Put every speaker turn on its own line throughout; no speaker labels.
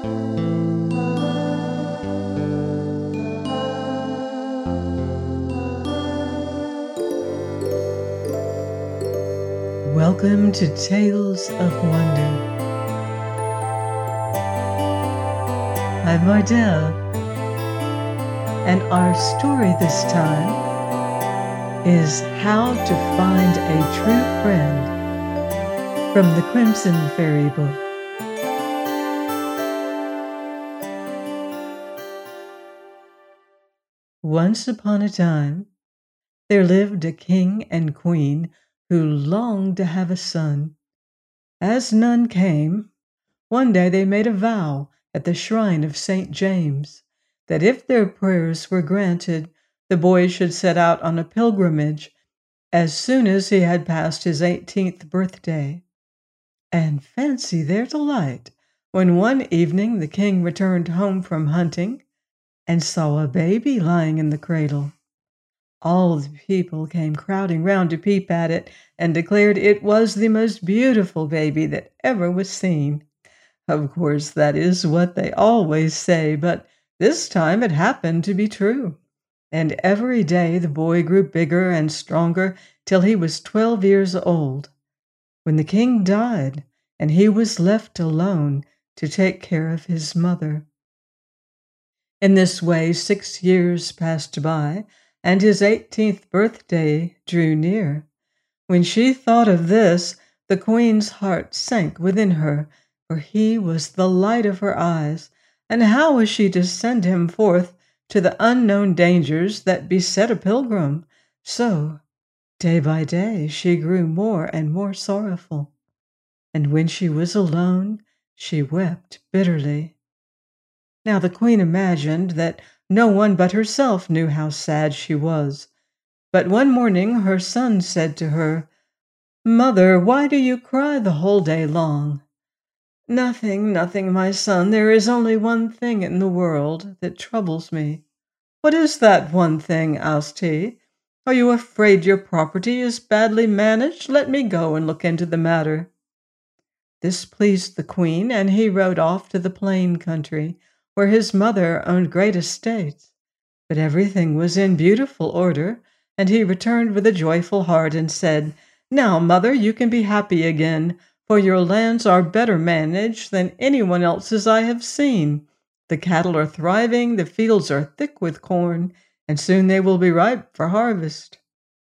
Welcome to Tales of Wonder. I'm Mardell, and our story this time is How to Find a True Friend from the Crimson Fairy book. Once upon a time, there lived a king and queen who longed to have a son. As none came, one day they made a vow at the shrine of St. James that if their prayers were granted, the boy should set out on a pilgrimage as soon as he had passed his 18th birthday. And fancy their delight when one evening the king returned home from hunting and saw a baby lying in the cradle. All the people came crowding round to peep at it and declared it was the most beautiful baby that ever was seen. Of course, that is what they always say, but this time it happened to be true. And every day the boy grew bigger and stronger till he was 12 years old, when the king died and he was left alone to take care of his mother. In this way 6 years passed by, and his 18th birthday drew near. When she thought of this, the queen's heart sank within her, for he was the light of her eyes, and how was she to send him forth to the unknown dangers that beset a pilgrim? So, day by day, she grew more and more sorrowful, and when she was alone, she wept bitterly. Now the queen imagined that no one but herself knew how sad she was. But one morning her son said to her, "Mother, why do you cry the whole day long?" "Nothing, nothing, my son. There is only one thing in the world that troubles me." "What is that one thing?" asked he. "Are you afraid your property is badly managed? Let me go and look into the matter." This pleased the queen, and he rode off to the plain country, where his mother owned great estates. But everything was in beautiful order, and he returned with a joyful heart and said, "Now, mother, you can be happy again, for your lands are better managed than anyone else's I have seen. The cattle are thriving, the fields are thick with corn, and soon they will be ripe for harvest."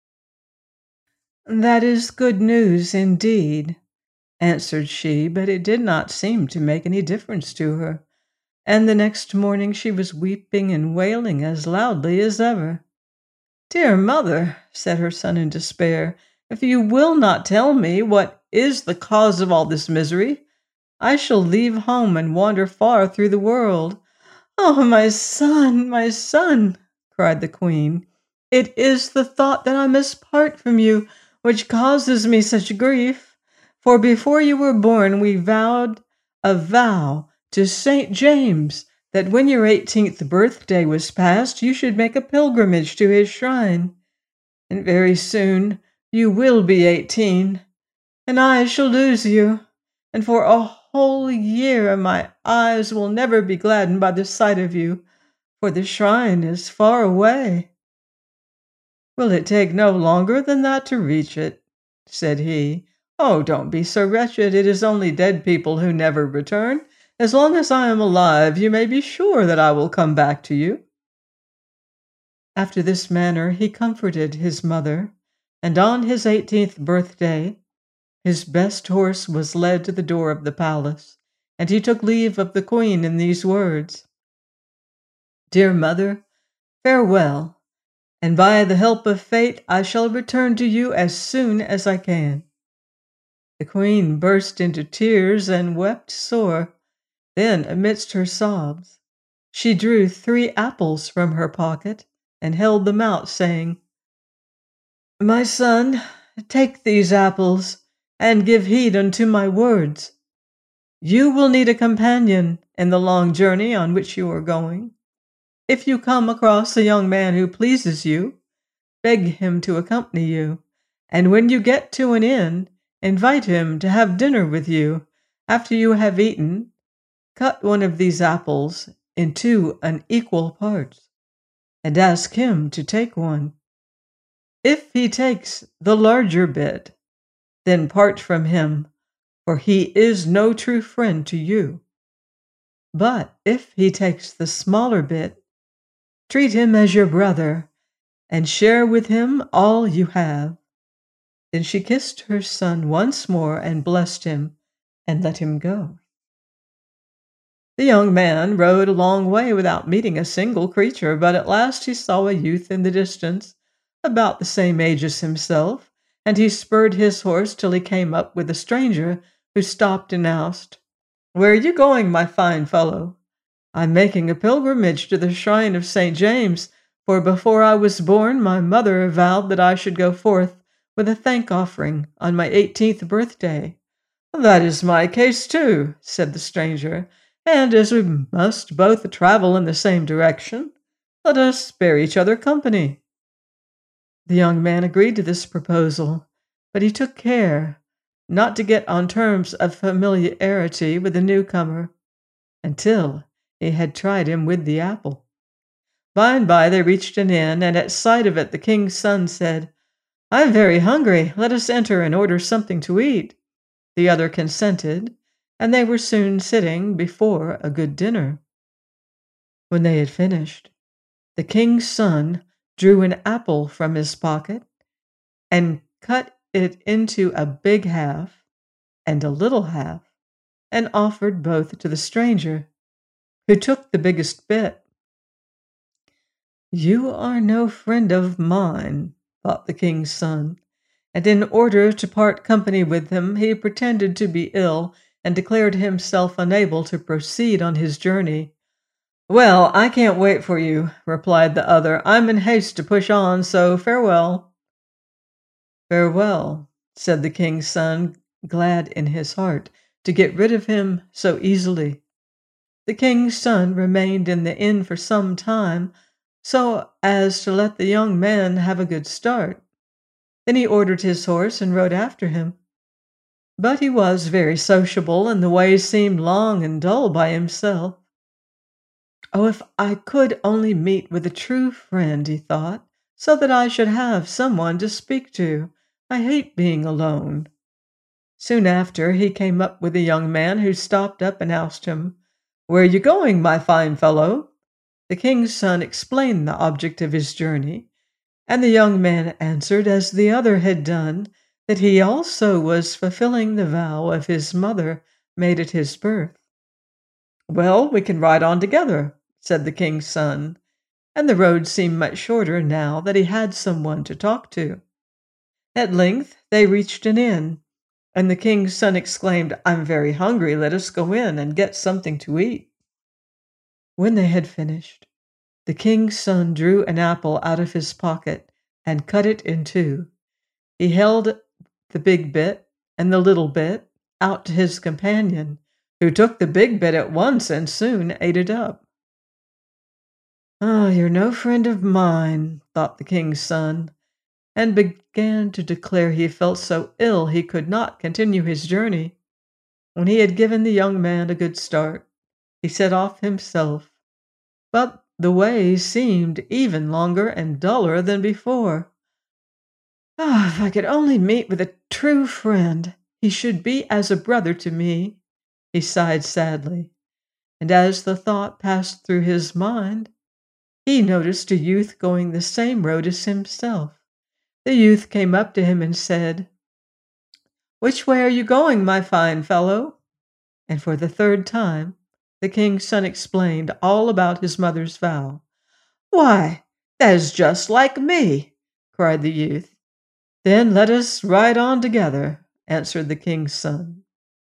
"That is good news indeed," answered she, but it did not seem to make any difference to her, and the next morning she was weeping and wailing as loudly as ever. "Dear mother," said her son in despair, "if you will not tell me what is the cause of all this misery, I shall leave home and wander far through the world." "Oh, my son," cried the queen, "it is the thought that I must part from you which causes me such grief. For before you were born we vowed a vow to St. James that when your 18th birthday was passed, you should make a pilgrimage to his shrine. And very soon you will be 18, and I shall lose you, and for a whole year my eyes will never be gladdened by the sight of you, for the shrine is far away." "Will it take no longer than that to reach it?" said he. "Oh, don't be so wretched. It is only dead people who never return. As long as I am alive, you may be sure that I will come back to you." After this manner he comforted his mother, and on his 18th birthday his best horse was led to the door of the palace, and he took leave of the queen in these words, "Dear mother, farewell, and by the help of fate I shall return to you as soon as I can." The queen burst into tears and wept sore. Then, amidst her sobs, she drew 3 apples from her pocket and held them out, saying, "My son, take these apples and give heed unto my words. You will need a companion in the long journey on which you are going. If you come across a young man who pleases you, beg him to accompany you, and when you get to an inn, invite him to have dinner with you. After you have eaten, cut one of these apples into unequal parts, and ask him to take one. If he takes the larger bit, then part from him, for he is no true friend to you. But if he takes the smaller bit, treat him as your brother, and share with him all you have." Then she kissed her son once more and blessed him, and let him go. The young man rode a long way without meeting a single creature, but at last he saw a youth in the distance, about the same age as himself, and he spurred his horse till he came up with a stranger, who stopped and asked, "Where are you going, my fine fellow?" "I'm making a pilgrimage to the shrine of St. James, for before I was born my mother vowed that I should go forth with a thank-offering on my 18th birthday." "That is my case too," said the stranger, "and as we must both travel in the same direction, let us bear each other company." The young man agreed to this proposal, but he took care not to get on terms of familiarity with the newcomer until he had tried him with the apple. By and by they reached an inn, and at sight of it the king's son said, "I am very hungry. Let us enter and order something to eat." The other consented, and they were soon sitting before a good dinner. When they had finished, the king's son drew an apple from his pocket and cut it into a big half and a little half, and offered both to the stranger, who took the biggest bit. "You are no friend of mine," thought the king's son, and in order to part company with him, he pretended to be ill and declared himself unable to proceed on his journey. "Well, I can't wait for you," replied the other. "I'm in haste to push on, so farewell." "Farewell," said the king's son, glad in his heart to get rid of him so easily. The king's son remained in the inn for some time, so as to let the young man have a good start. Then he ordered his horse and rode after him. But he was very sociable, and the way seemed long and dull by himself. "Oh, if I could only meet with a true friend," he thought, "so that I should have someone to speak to. I hate being alone." Soon after, he came up with a young man who stopped up and asked him, "Where are you going, my fine fellow?" The king's son explained the object of his journey, and the young man answered, as the other had done, that he also was fulfilling the vow of his mother made at his birth. "Well, we can ride on together," said the king's son, and the road seemed much shorter now that he had someone to talk to. At length they reached an inn, and the king's son exclaimed, "I'm very hungry. Let us go in and get something to eat." When they had finished, the king's son drew an apple out of his pocket and cut it in two. He held the big bit and the little bit out to his companion, who took the big bit at once and soon ate it up. "Ah, you're no friend of mine," thought the king's son, and began to declare he felt so ill he could not continue his journey. When he had given the young man a good start, he set off himself, but the way seemed even longer and duller than before. "Ah, if I could only meet with a true friend, he should be as a brother to me," he sighed sadly, and as the thought passed through his mind, he noticed a youth going the same road as himself. The youth came up to him and said, "Which way are you going, my fine fellow?" And for the third time, the king's son explained all about his mother's vow. "Why, that is just like me!" cried the youth. "Then let us ride on together," answered the king's son.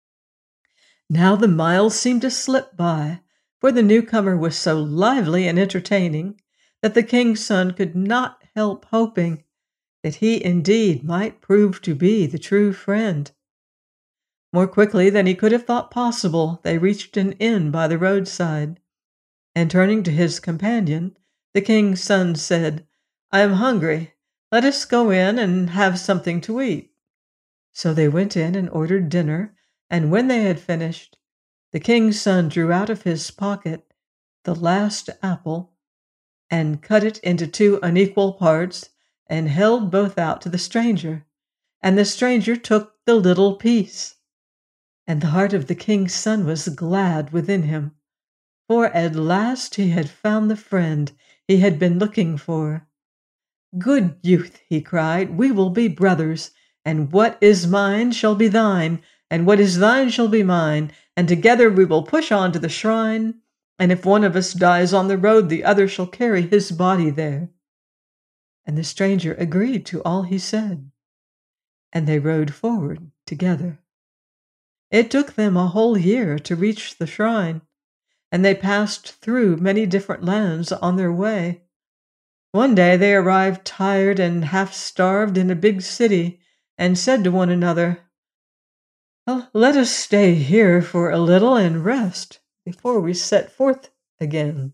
Now the miles seemed to slip by, for the newcomer was so lively and entertaining that the king's son could not help hoping that he indeed might prove to be the true friend. More quickly than he could have thought possible, they reached an inn by the roadside, and turning to his companion, the king's son said, "I am hungry. Let us go in and have something to eat." So they went in and ordered dinner, and when they had finished, The king's son drew out of his pocket the last apple and cut it into 2 unequal parts and held both out to the stranger. And the stranger took the little piece. And the heart of the king's son was glad within him, for at last he had found the friend he had been looking for. "Good youth," he cried, "we will be brothers, and what is mine shall be thine, and what is thine shall be mine, and together we will push on to the shrine, and if one of us dies on the road, the other shall carry his body there." And the stranger agreed to all he said, and they rode forward together. It took them a whole year to reach the shrine, and they passed through many different lands on their way. One day they arrived tired and half-starved in a big city, and said to one another, "Well, let us stay here for a little and rest before we set forth again."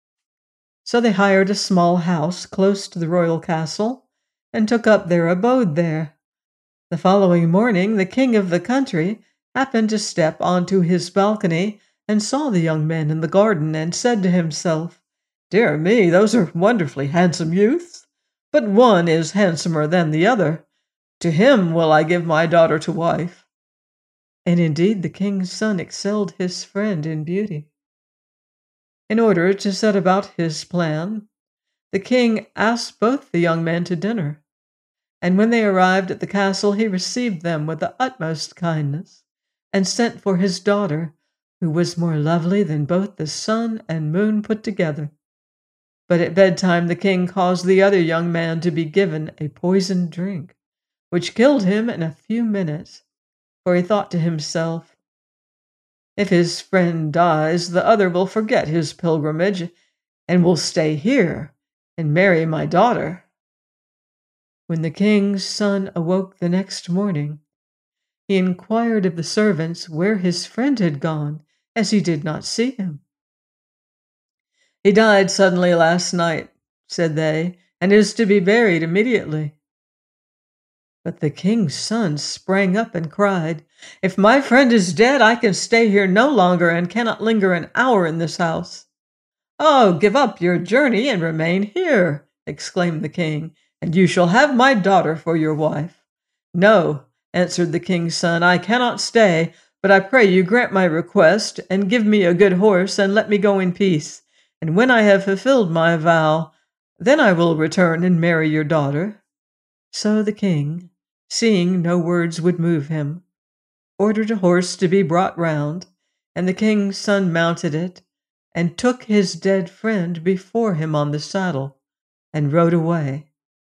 So they hired a small house close to the royal castle, and took up their abode there. The following morning the king of the country happened to step onto his balcony and saw the young men in the garden, and said to himself, "Dear me, those are wonderfully handsome youths, but one is handsomer than the other. To him will I give my daughter to wife." And indeed the king's son excelled his friend in beauty. In order to set about his plan, the king asked both the young men to dinner, and when they arrived at the castle he received them with the utmost kindness, and sent for his daughter, who was more lovely than both the sun and moon put together. But at bedtime the king caused the other young man to be given a poisoned drink, which killed him in a few minutes, for he thought to himself, "If his friend dies, the other will forget his pilgrimage, and will stay here and marry my daughter." When the king's son awoke the next morning, he inquired of the servants where his friend had gone, as he did not see him. "He died suddenly last night," said they, "and is to be buried immediately." But the king's son sprang up and cried, "If my friend is dead, I can stay here no longer, and cannot linger an hour in this house." "Oh, give up your journey and remain here," exclaimed the king, "and you shall have my daughter for your wife." "No," answered the king's son, "I cannot stay, but I pray you grant my request, and give me a good horse, and let me go in peace. And when I have fulfilled my vow, then I will return and marry your daughter." So the king, seeing no words would move him, ordered a horse to be brought round, and the king's son mounted it, and took his dead friend before him on the saddle, and rode away.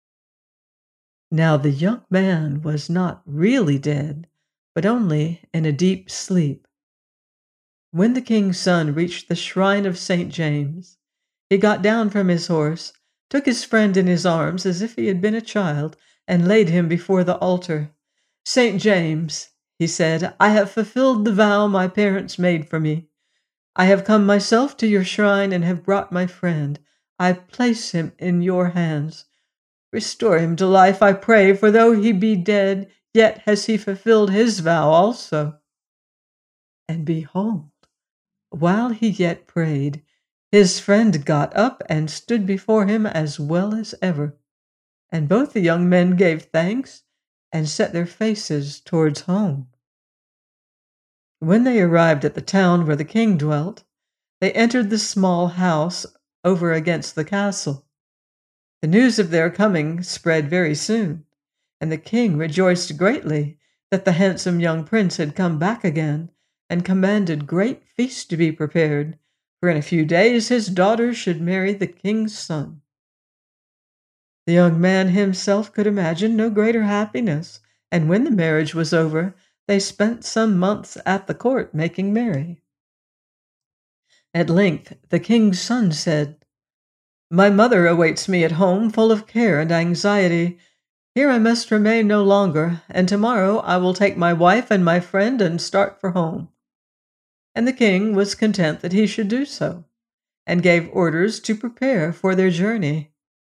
Now the young man was not really dead, but only in a deep sleep. When the king's son reached the shrine of St. James, he got down from his horse, took his friend in his arms as if he had been a child, and laid him before the altar. "St. James," he said, "I have fulfilled the vow my parents made for me. I have come myself to your shrine and have brought my friend. I place him in your hands. Restore him to life, I pray, for though he be dead, yet has he fulfilled his vow also." And behold, while he yet prayed, his friend got up and stood before him as well as ever. And both the young men gave thanks and set their faces towards home. When they arrived at the town where the king dwelt, they entered the small house over against the castle. The news of their coming spread very soon, and the king rejoiced greatly that the handsome young prince had come back again, and commanded great feasts to be prepared, for in a few days his daughter should marry the king's son. The young man himself could imagine no greater happiness, and when the marriage was over, they spent some months at the court making merry. At length the king's son said, "My mother awaits me at home, full of care and anxiety. Here I must remain no longer, and tomorrow I will take my wife and my friend and start for home." And the king was content that he should do so, and gave orders to prepare for their journey.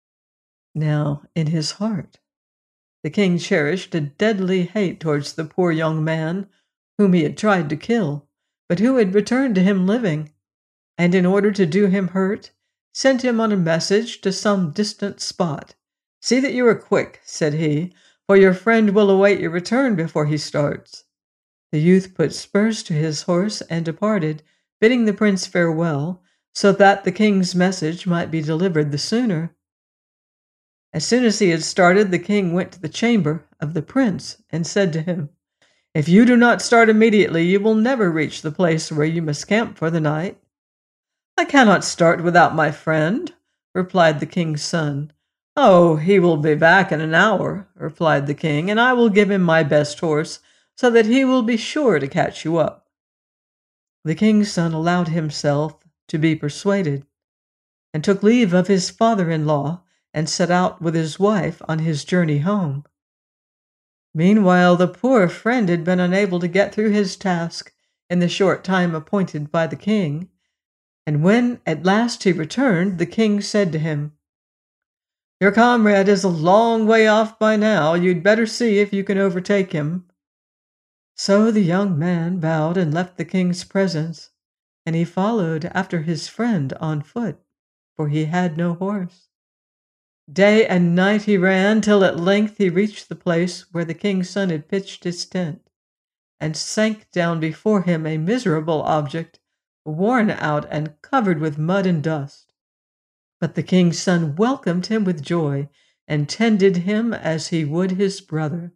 Now, in his heart, the king cherished a deadly hate towards the poor young man, whom he had tried to kill, but who had returned to him living, and in order to do him hurt, sent him on a message to some distant spot. "See that you are quick," said he, "for your friend will await your return before he starts." The youth put spurs to his horse and departed, bidding the prince farewell, so that the king's message might be delivered the sooner. As soon as he had started, the king went to the chamber of the prince and said to him, "If you do not start immediately, you will never reach the place where you must camp for the night." "I cannot start without my friend," replied the king's son. "Oh, he will be back in an hour," replied the king, "and I will give him my best horse, so that he will be sure to catch you up." The king's son allowed himself to be persuaded, and took leave of his father-in-law, and set out with his wife on his journey home. Meanwhile, the poor friend had been unable to get through his task in the short time appointed by the king, and when at last he returned, the king said to him, "Your comrade is a long way off by now. You'd better see if you can overtake him." So the young man bowed and left the king's presence, and he followed after his friend on foot, for he had no horse. Day and night he ran, till at length he reached the place where the king's son had pitched his tent, and sank down before him a miserable object, worn out and covered with mud and dust. But the king's son welcomed him with joy, and tended him as he would his brother.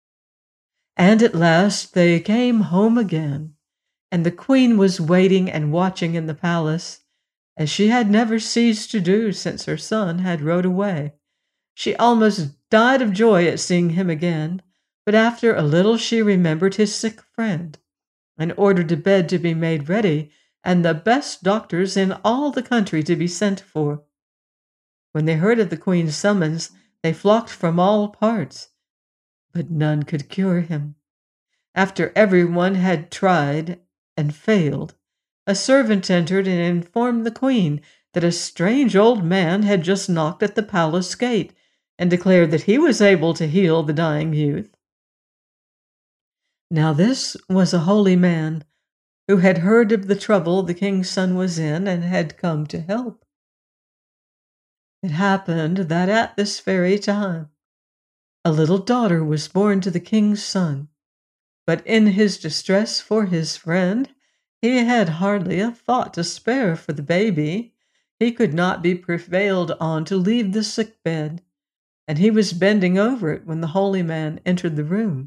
And at last they came home again, and the queen was waiting and watching in the palace, as she had never ceased to do since her son had rode away. She almost died of joy at seeing him again, but after a little she remembered his sick friend, and ordered a bed to be made ready, and the best doctors in all the country to be sent for. When they heard of the queen's summons, they flocked from all parts, but none could cure him. After everyone had tried and failed, a servant entered and informed the queen that a strange old man had just knocked at the palace gate, and declared that he was able to heal the dying youth. Now this was a holy man, who had heard of the trouble the king's son was in, and had come to help. It happened that at this very time a little daughter was born to the king's son, but in his distress for his friend, he had hardly a thought to spare for the baby. He could not be prevailed on to leave the sick bed, and he was bending over it when the holy man entered the room.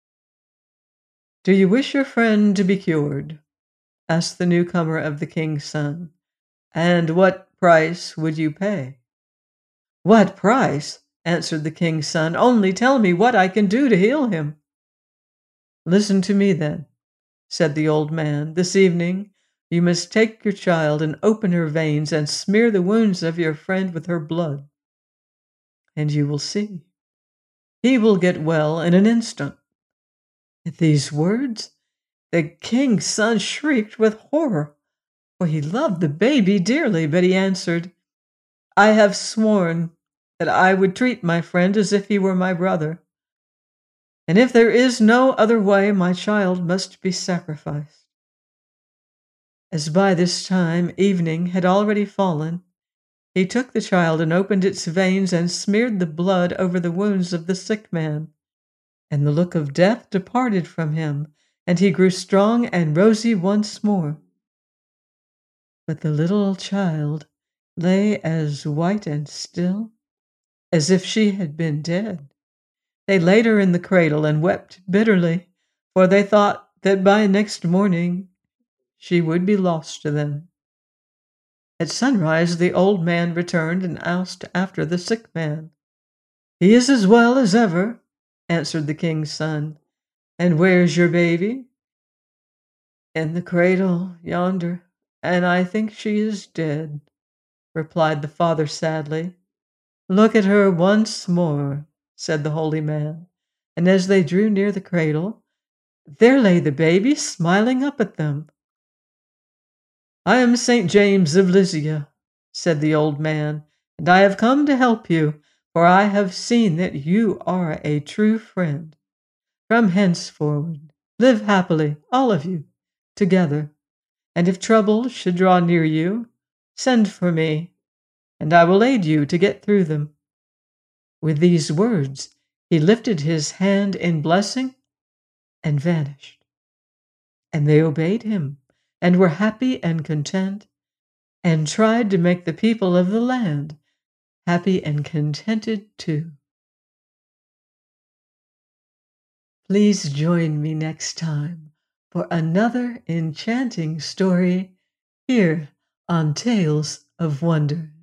"Do you wish your friend to be cured?" asked the newcomer of the king's son. "And what price would you pay?" "What price?" answered the king's son. "Only tell me what I can do to heal him." "Listen to me, then," said the old man. "This evening you must take your child and open her veins and smear the wounds of your friend with her blood, and you will see. He will get well in an instant." At these words, the king's son shrieked with horror, for he loved the baby dearly, but he answered, "I have sworn that I would treat my friend as if he were my brother, and if there is no other way, my child must be sacrificed." As by this time evening had already fallen, he took the child and opened its veins and smeared the blood over the wounds of the sick man, and the look of death departed from him, and he grew strong and rosy once more. But the little child lay as white and still as if she had been dead. They laid her in the cradle and wept bitterly, for they thought that by next morning she would be lost to them. At sunrise the old man returned and asked after the sick man. "He is as well as ever," answered the king's son. "And where's your baby?" "In the cradle yonder, and I think she is dead," replied the father sadly. "Look at her once more," said the holy man, and as they drew near the cradle, there lay the baby smiling up at them. "I am St. James of Lycia," said the old man, "and I have come to help you, for I have seen that you are a true friend. From henceforward, live happily, all of you, together." and if trouble should draw near you, send for me, and I will aid you to get through them." With these words, he lifted his hand in blessing and vanished. And they obeyed him, and were happy and content, and tried to make the people of the land happy and contented too. Please join me next time for another enchanting story here on Tales of Wonder.